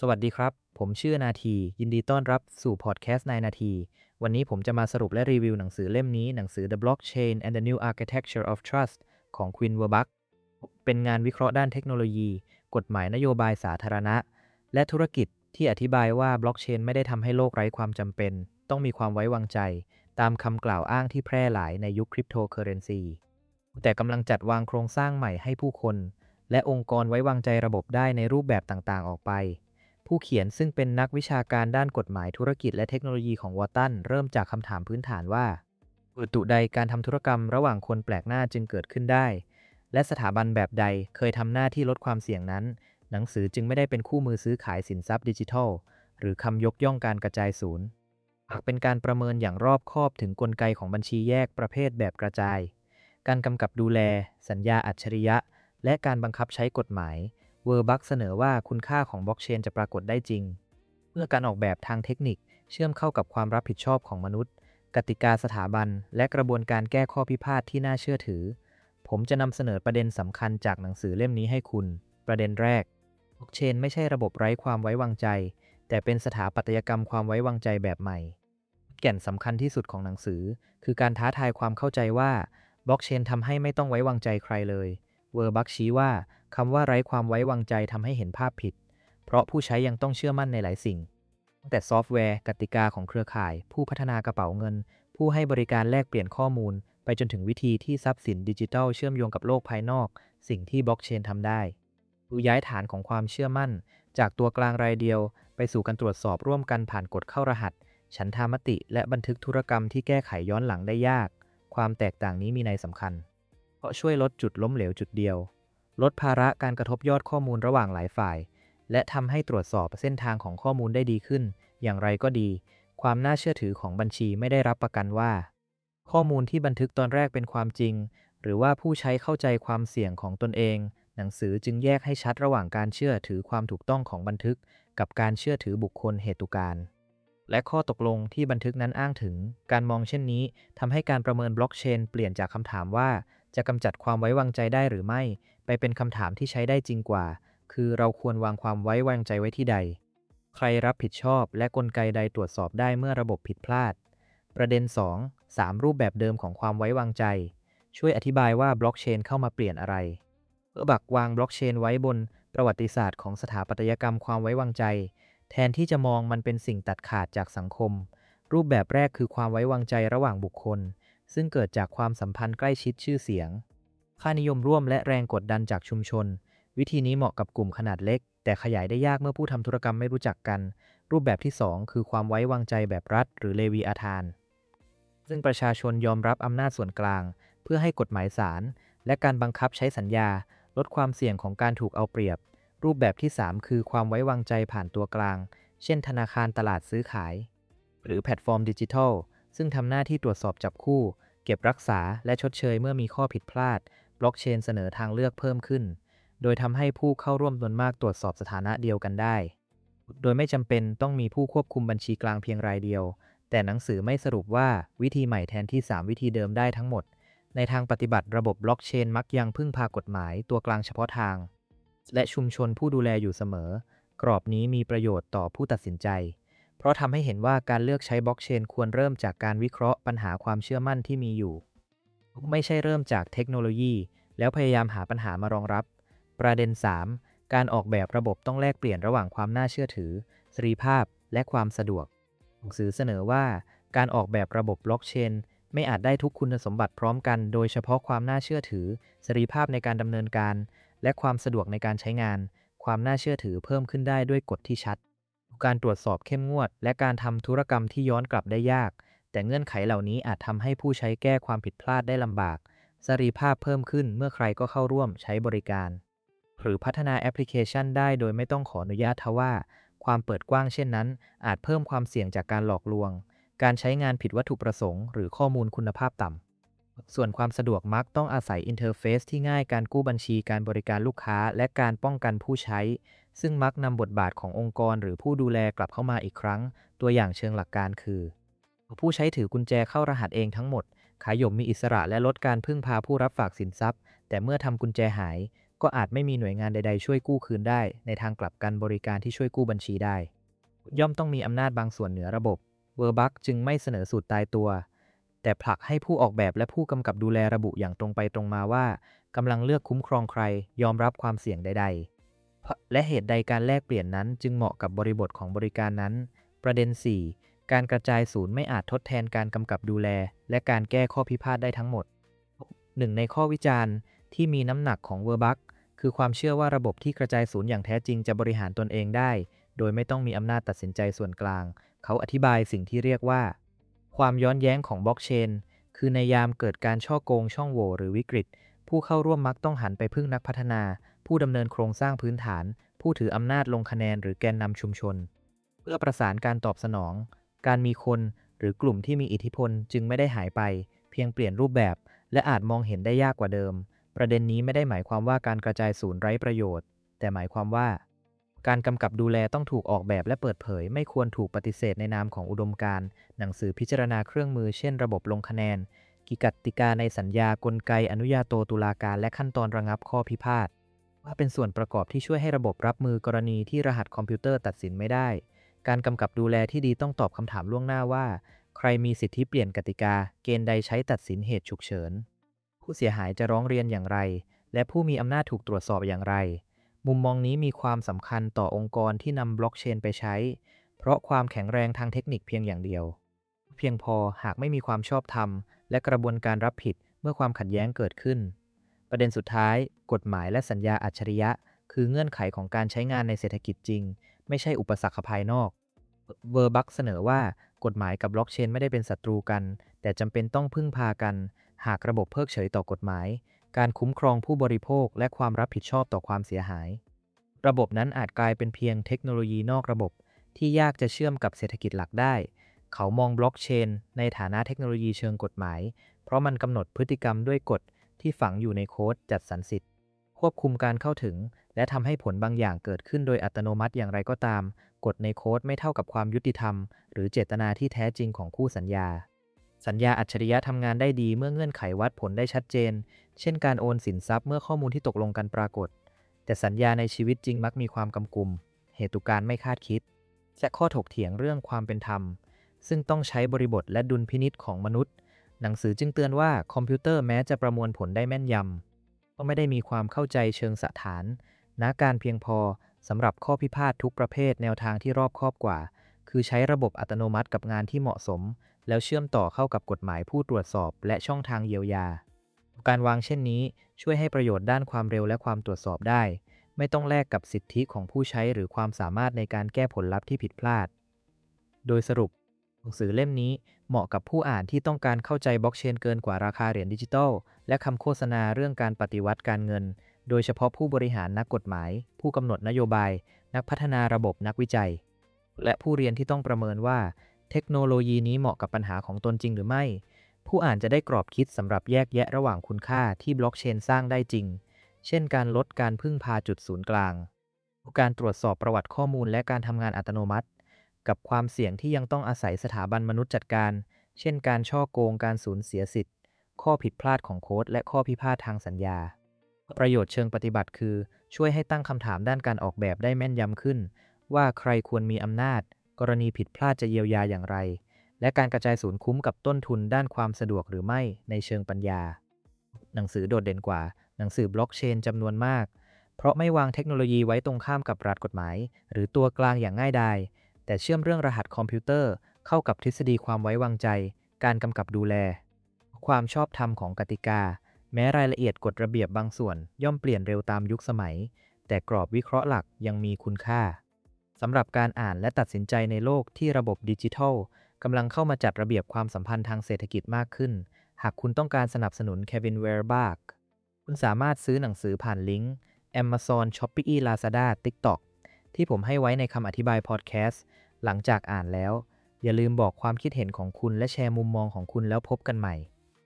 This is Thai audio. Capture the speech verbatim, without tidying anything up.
สวัสดีครับ ผมชื่อนาที ยินดีต้อนรับสู่พอดแคสต์นายนาที วันนี้ผมจะมาสรุปและรีวิวหนังสือเล่มนี้ หนังสือ The Blockchain and the New Architecture of Trust ของ Quinn Werbuck เป็นงานวิเคราะห์ด้านเทคโนโลยี กฎหมายนโยบายสาธารณะ และธุรกิจที่อธิบายว่าบล็อกเชนไม่ได้ทำให้โลกไร้ความจำเป็น ต้องมีความไว้วางใจ ตามคำกล่าวอ้างที่แพร่หลายในยุคคริปโตเคอเรนซีแต่กำลังจัดวางโครงสร้างใหม่ให้ผู้คน และองค์กรไว้วางใจระบบได้ในรูปแบบต่างๆออกไป ผู้เขียนซึ่งเป็นนักวิชาการด้านกฎหมายธุรกิจและเทคโนโลยีของวอตันเริ่มจากคำถามพื้นฐานว่าเหตุใดการทำธุรกรรมระหว่างคนแปลกหน้าจึงเกิดขึ้นได้ และสถาบันแบบใดเคยทำหน้าที่ลดความเสี่ยงนั้น หนังสือจึงไม่ได้เป็นคู่มือซื้อขายสินทรัพย์ดิจิทัล หรือคำยกย่องการกระจายศูนย์หากเป็นการประเมินอย่างรอบคอบถึงกลไกของบัญชีแยกประเภทแบบกระจาย การกำกับดูแล สัญญาอัจฉริยะ และการบังคับใช้กฎหมาย เวอร์บักเสนอว่าคุณค่าของบล็อกเชนจะปรากฏได้จริงเมื่อการออกแบบทางเทคนิคเชื่อมเข้ากับความรับผิดชอบของมนุษย์กติกาสถาบันและกระบวนการแก้ข้อพิพาทที่น่าเชื่อถือผมจะนำเสนอประเด็นสำคัญจากหนังสือเล่มนี้ให้คุณประเด็นแรกบล็อกเชนไม่ใช่ระบบไร้ความไว้วางใจแต่เป็นสถาปัตยกรรมความไว้วางใจแบบใหม่แก่นสำคัญที่สุดของหนังสือคือการท้าทายความเข้าใจว่าบล็อกเชนทำให้ไม่ต้องไว้วางใจใครเลยเวอร์บักชี้ว่าคำว่าไร้ความไว้วางใจทำให้เห็นภาพผิดเพราะผู้ใช้ยังต้องเชื่อมั่นในหลายสิ่งตั้งแต่ซอฟต์แวร์กติกาของเครือข่ายผู้พัฒนากระเป๋าเงินผู้ให้บริการแลกเปลี่ยนข้อมูลไปจนถึงวิธีที่ทรัพย์สินดิจิทัลเชื่อมโยงกับโลกภายนอกสิ่งที่บล็อกเชนทำได้ดูย้ายฐานของความเชื่อมั่นจากตัวกลางรายเดียวไปสู่การตรวจสอบร่วมกันผ่านกฎเข้ารหัสฉันทามติและบันทึกธุรกรรมที่แก้ไขย้อนหลังได้ยากความแตกต่างนี้มีนัยสำคัญเพราะช่วยลดจุดล้มเหลวจุดเดียวลดภาระการกระทบยอดข้อมูลระหว่างหลายฝ่ายและทำให้ตรวจสอบเส้นทางของข้อมูลได้ดีขึ้นอย่างไรก็ดีความน่าเชื่อถือของบัญชีไม่ได้รับประกันว่าข้อมูลที่บันทึกตอนแรกเป็นความจริงหรือว่าผู้ใช้เข้าใจความเสี่ยงของตนเองหนังสือจึงแยกให้ชัดระหว่างการเชื่อถือความถูกต้องของบันทึกกับการเชื่อถือบุคคลเหตุการณ์และข้อตกลงที่บันทึกนั้นอ้างถึงการมองเช่นนี้ทำให้การประเมินบล็อกเชนเปลี่ยนจากคำถามว่าจะกำจัดความไว้วางใจได้หรือไม่ไปเป็นคำถามที่ใช้ได้จริงกว่าคือเราควรวางความไว้วางใจไว้ที่ใดใครรับผิดชอบและกลไกใดตรวจสอบได้เมื่อระบบผิดพลาดประเด็นสอง สามรูปแบบเดิมของความไว้วางใจช่วยอธิบายว่าบล็อกเชนเข้ามาเปลี่ยนอะไรเออบักวางบล็อกเชนไว้บนประวัติศาสตร์ของสถาปัตยกรรมความไว้วางใจแทนที่จะมองมันเป็นสิ่งตัดขาดจากสังคมรูปแบบแรกคือความไว้วางใจระหว่างบุคคลซึ่งเกิดจากความสัมพันธ์ใกล้ชิดชื่อเสียงค่านิยมร่วมและแรงกดดันจากชุมชนวิธีนี้เหมาะกับกลุ่มขนาดเล็กแต่ขยายได้ยากเมื่อผู้ทำธุรกรรมไม่รู้จักกันรูปแบบที่สองคือความไว้วางใจแบบรัฐหรือเลวีอาทานซึ่งประชาชนยอมรับอำนาจส่วนกลางเพื่อให้กฎหมายศาลและการบังคับใช้สัญญาลดความเสี่ยงของการถูกเอาเปรียบรูปแบบที่สามคือความไว้วางใจผ่านตัวกลางเช่นธนาคารตลาดซื้อขายหรือแพลตฟอร์มดิจิทัลซึ่งทำหน้าที่ตรวจสอบจับคู่เก็บรักษาและชดเชยเมื่อมีข้อผิดพลาดบล็อกเชนเสนอทางเลือกเพิ่มขึ้นโดยทำให้ผู้เข้าร่วมจำนวนมากตรวจสอบสถานะเดียวกันได้โดยไม่จำเป็นต้องมีผู้ควบคุมบัญชีกลางเพียงรายเดียวแต่หนังสือไม่สรุปว่าวิธีใหม่แทนที่สามวิธีเดิมได้ทั้งหมดในทางปฏิบัติระบบบล็อกเชนมักยังพึ่งพากฎหมายตัวกลางเฉพาะทางและชุมชนผู้ดูแลอยู่เสมอกรอบนี้มีประโยชน์ต่อผู้ตัดสินใจเพราะทำให้เห็นว่าการเลือกใช้บล็อกเชนควรเริ่มจากการวิเคราะห์ปัญหาความเชื่อมั่นที่มีอยู่ไม่ใช่เริ่มจากเทคโนโลยีแล้วพยายามหาปัญหามารองรับประเด็นสามการออกแบบระบบต้องแลกเปลี่ยนระหว่างความน่าเชื่อถือเสรีภาพและความสะดวกหนังสือเสนอว่าการออกแบบระบบบล็อกเชนไม่อาจได้ทุกคุณสมบัติพร้อมกันโดยเฉพาะความน่าเชื่อถือเสรีภาพในการดำเนินการและความสะดวกในการใช้งานความน่าเชื่อถือเพิ่มขึ้นได้ด้วยกฎที่ชัดการตรวจสอบเข้มงวดและการทำธุรกรรมที่ย้อนกลับได้ยากแต่เงื่อนไขเหล่านี้อาจทำให้ผู้ใช้แก้ความผิดพลาดได้ลำบากเสรีภาพเพิ่มขึ้นเมื่อใครก็เข้าร่วมใช้บริการหรือพัฒนาแอปพลิเคชันได้โดยไม่ต้องขออนุญาตทว่าความเปิดกว้างเช่นนั้นอาจเพิ่มความเสี่ยงจากการหลอกลวงการใช้งานผิดวัตถุประสงค์หรือข้อมูลคุณภาพต่ำส่วนความสะดวกมักต้องอาศัยอินเทอร์เฟซที่ง่ายการกู้บัญชีการบริการลูกค้าและการป้องกันผู้ใช้ซึ่งมักนำบทบาทขององค์กรหรือผู้ดูแลกลับเข้ามาอีกครั้งตัวอย่างเชิงหลักการคือผู้ใช้ถือกุญแจเข้ารหัสเองทั้งหมดขายหยมมีอิสระและลดการพึ่งพาผู้รับฝากสินทรัพย์แต่เมื่อทำกุญแจหายก็อาจไม่มีหน่วยงานใดๆช่วยกู้คืนได้ในทางกลับกันบริการที่ช่วยกู้บัญชีได้ย่อมต้องมีอำนาจบางส่วนเหนือระบบ Verbuck จึงไม่เสนอสูตรตายตัวแต่ผลักให้ผู้ออกแบบและผู้กำกับดูแลระบุอย่างตรงไปตรงมาว่ากำลังเลือกคุ้มครองใครยอมรับความเสี่ยงใดๆและเหตุใดการแลกเปลี่ยนนั้นจึงเหมาะกับบริบทของบริการนั้นประเด็น สี่ การกระจายศูนย์ไม่อาจทดแทนการกำกับดูแลและการแก้ข้อพิพาทได้ทั้งหมดหนึ่งในข้อวิจารณ์ที่มีน้ำหนักของ Verbuck คือความเชื่อว่าระบบที่กระจายศูนย์อย่างแท้จริงจะบริหารตนเองได้โดยไม่ต้องมีอำนาจตัดสินใจส่วนกลางเขาอธิบายสิ่งที่เรียกว่าความย้อนแย้งของบล็อกเชนคือในยามเกิดการช่อโกงช่องโหว่หรือวิกฤตผู้เข้าร่วมมักต้องหันไปพึ่งนักพัฒนาผู้ดำเนินโครงสร้างพื้นฐานผู้ถืออำนาจลงคะแนนหรือแกนนำชุมชนเพื่อประสานการตอบสนองการมีคนหรือกลุ่มที่มีอิทธิพลจึงไม่ได้หายไปเพียงเปลี่ยนรูปแบบและอาจมองเห็นได้ยากกว่าเดิมประเด็นนี้ไม่ได้หมายความว่าการกระจายศูนย์ไร้ประโยชน์แต่หมายความว่าการกำกับดูแลต้องถูกออกแบบและเปิดเผยไม่ควรถูกปฏิเสธในนามของอุดมการณ์หนังสือพิจารณาเครื่องมือเช่นระบบลงคะแนนกิกติกาในสัญญากลไกอนุญาโตตุลาการและขั้นตอนระงับข้อพิพาทว่าเป็นส่วนประกอบที่ช่วยให้ระบบรับมือกรณีที่รหัสคอมพิวเตอร์ตัดสินไม่ได้การกำกับดูแลที่ดีต้องตอบคำถามล่วงหน้าว่าใครมีสิทธิเปลี่ยนกติกาเกณฑ์ใดใช้ตัดสินเหตุฉุกเฉินผู้เสียหายจะร้องเรียนอย่างไรและผู้มีอำนาจถูกตรวจสอบอย่างไรมุมมองนี้มีความสำคัญต่อองค์กรที่นำบล็อกเชนไปใช้เพราะความแข็งแรงทางเทคนิคเพียงอย่างเดียวเพียงพอหากไม่มีความชอบธรรมและกระบวนการรับผิดเมื่อความขัดแย้งเกิดขึ้นประเด็นสุดท้ายกฎหมายและสัญญาอัจฉริยะคือเงื่อนไขของการใช้งานในเศรษฐกิจจริงไม่ใช่อุปสรรคภายนอกเวอร์บัคเสนอว่ากฎหมายกับบล็อกเชนไม่ได้เป็นศัตรูกันแต่จำเป็นต้องพึ่งพากันหากระบบเพิกเฉยต่อกฎหมายการคุ้มครองผู้บริโภคและความรับผิดชอบต่อความเสียหายระบบนั้นอาจกลายเป็นเพียงเทคโนโลยีนอกระบบที่ยากจะเชื่อมกับเศรษฐกิจหลักได้เขามองบล็อกเชนในฐานะเทคโนโลยีเชิงกฎหมายเพราะมันกำหนดพฤติกรรมด้วยกฎที่ฝังอยู่ในโค้ดจัดสรรสิทธิ์ควบคุมการเข้าถึงและทำให้ผลบางอย่างเกิดขึ้นโดยอัตโนมัติอย่างไรก็ตามกฎในโค้ดไม่เท่ากับความยุติธรรมหรือเจตนาที่แท้จริงของคู่สัญญาสัญญาอัจฉริยะทำงานได้ดีเมื่อเงื่อนไขวัดผลได้ชัดเจนเช่นการโอนสินทรัพย์เมื่อข้อมูลที่ตกลงกันปรากฏแต่สัญญาในชีวิตจริงมักมีความกำกุมเหตุการณ์ไม่คาดคิดและข้อถกเถียงเรื่องความเป็นธรรมซึ่งต้องใช้บริบทและดุลพินิจของมนุษย์หนังสือจึงเตือนว่าคอมพิวเตอร์แม้จะประมวลผลได้แม่นยำก็ไม่ได้มีความเข้าใจเชิงสถานณการเพียงพอสำหรับข้อพิพาททุกประเภทแนวทางที่รอบคอบกว่าคือใช้ระบบอัตโนมัติกับงานที่เหมาะสมแล้วเชื่อมต่อเข้ากับกฎหมายผู้ตรวจสอบและช่องทางเยียวยาการวางเช่นนี้ช่วยให้ประโยชน์ด้านความเร็วและความตรวจสอบได้ไม่ต้องแลกกับสิทธิของผู้ใช้หรือความสามารถในการแก้ผลลัพธ์ที่ผิดพลาดโดยสรุปหนังสือเล่มนี้เหมาะกับผู้อ่านที่ต้องการเข้าใจบล็อกเชนเกินกว่าราคาเหรียญดิจิทัลและคำโฆษณาเรื่องการปฏิวัติการเงินโดยเฉพาะผู้บริหารนักกฎหมายผู้กำหนดนโยบายนักพัฒนาระบบนักวิจัยและผู้เรียนที่ต้องประเมินว่าเทคโนโลยีนี้เหมาะกับปัญหาของตนจริงหรือไม่ผู้อ่านจะได้กรอบคิดสำหรับแยกแยะระหว่างคุณค่าที่บล็อกเชนสร้างได้จริงเช่นการลดการพึ่งพาจุดศูนย์กลางการตรวจสอบประวัติข้อมูลและการทำงานอัตโนมัติกับความเสี่ยงที่ยังต้องอาศัยสถาบันมนุษย์จัดการเช่นการช่อโกงการสูญเสียสิทธิ์ข้อผิดพลาดของโค้ดและข้อพิพาททางสัญญาประโยชน์เชิงปฏิบัติคือช่วยให้ตั้งคำถามด้านการออกแบบได้แม่นยำขึ้นว่าใครควรมีอำนาจกรณีผิดพลาดจะเยียวยาอย่างไรและการกระจายศูนย์คุ้มกับต้นทุนด้านความสะดวกหรือไม่ในเชิงปัญญาหนังสือโดดเด่นกว่าหนังสือบล็อกเชนจำนวนมากเพราะไม่วางเทคโนโลยีไว้ตรงข้ามกับรัฐกฎหมายหรือตัวกลางอย่างง่ายดายแต่เชื่อมเรื่องรหัสคอมพิวเตอร์เข้ากับทฤษฎีความไว้วางใจการกำกับดูแลความชอบธรรมของกติกาแม้รายละเอียดกฎระเบียบบางส่วนย่อมเปลี่ยนเร็วตามยุคสมัยแต่กรอบวิเคราะห์หลักยังมีคุณค่าสำหรับการอ่านและตัดสินใจในโลกที่ระบบดิจิทัลกำลังเข้ามาจัดระเบียบความสัมพันธ์ทางเศรษฐกิจมากขึ้นหากคุณต้องการสนับสนุนเควิน เวอร์บัคคุณสามารถซื้อหนังสือผ่านลิงก์ Amazon Shopee Lazada TikTok ที่ผมให้ไว้ในคำอธิบายพอดแคสต์หลังจากอ่านแล้วอย่าลืมบอกความคิดเห็นของคุณและแชร์มุมมองของคุณแล้วพบกันใหม่